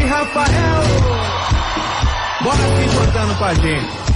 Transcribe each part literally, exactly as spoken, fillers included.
e Rafael. Bora se contando com a gente.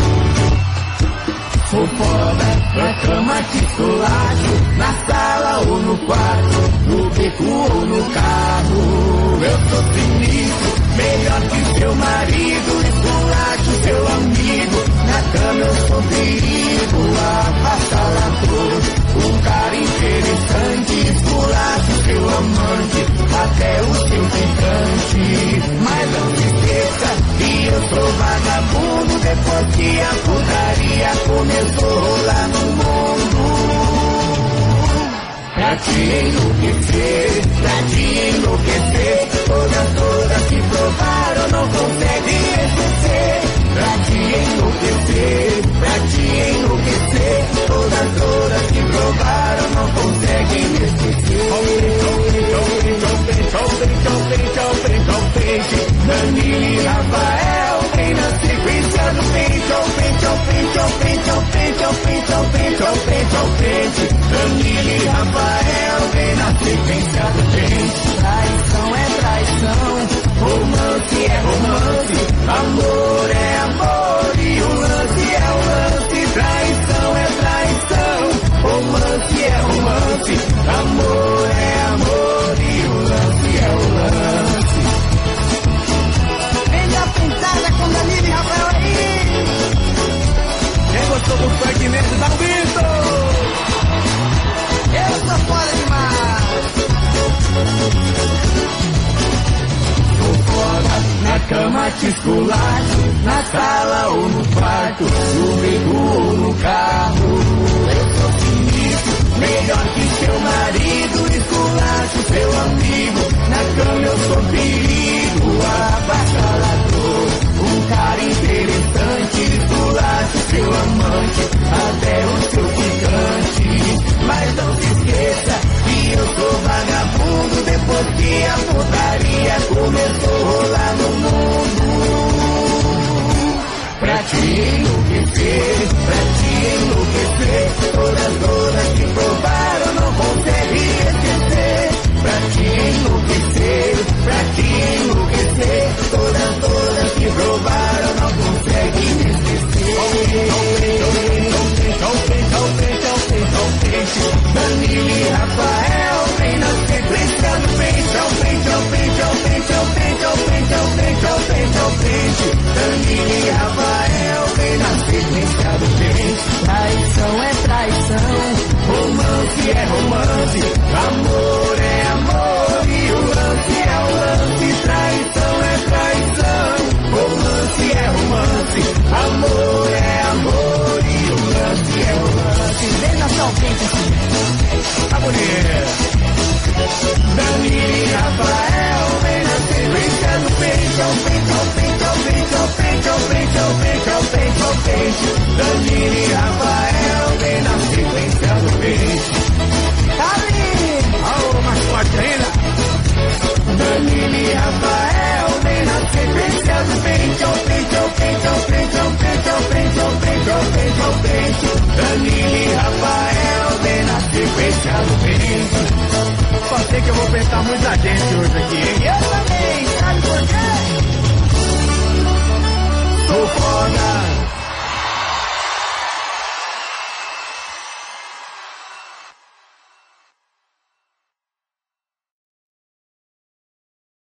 Sou foda, na cama te esculacho, na sala ou no quarto, no beco ou no carro. Eu sou sinistro, melhor que seu marido, esculacho seu amigo. Na cama eu sou perigo, avassalador. Um cara interessante, esculacho seu amante, até o seu gigante. Mas não se esqueça que eu sou vagabundo, depois que a putaria começou lá no mundo. Pra te enlouquecer, pra te enlouquecer, todas, todas que provaram não conseguem esquecer. Pra te enlouquecer, pra te enlouquecer, todas, todas que provaram não conseguem esquecer. Danilo e Rafael vem na sequência do pente ao pente ao pente ao pente ao pente ao pente ao pente ao pente ao pente. Danilo e Rafael vem na sequência do pente. Traição é traição, romance é romance, amor é amor e o lance é o lance. Traição é traição, romance é romance, amor é amor e o lance é o lance. Pintada com Danilo e Rafael aí. Quem gostou do funk nesse, dá um grito. Eu sou foda demais. Sou foda, na cama te esculacho, na sala ou no quarto, no beco ou no carro. Eu sou sinistro, melhor que seu marido, esculacho seu amigo. Na cama eu sou perigo, avassalador. Um cara interessante, esculacho seu amante, até o seu gigante. Mas não se esqueça que eu sou vagabundo, depois que a putaria começou a rolar no mundo. Pra te enlouquecer, pra te enlouquecer, todas, todas que provaram não conseguem esquecer. Pra te enlouquecer, pra te enlouquecer, todas, todas que provaram não conseguem esquecer. Danilo e Rafael vem na sequência do pente ao pente ao pente ao pente ao pente ao pente ao pente ao pente ao pente. Danilo e Rafael vem na sequência do pente. Traição é traição, romance é romance, amor é amor e o lance é o lance. Traição é traição, romance é romance, amor é amor e o lance é o lance. Vem na sua frente assim. Tá bonito. Danilo e Rafael vem na sequência do pente ao pente ao pente ao pente ao pente ao pente ao pente ao pente ao pente. Danilo e Rafael vem na sequência do pente. Ali! Alô, mais forte ainda. Danilo e Rafael vem na sequência do pente ao pente ao pente ao pente ao pente ao pente ao pente ao pente ao pente. Danilo e Rafael vem na sequência do pente. Só sei que eu vou pensar muita gente hoje aqui.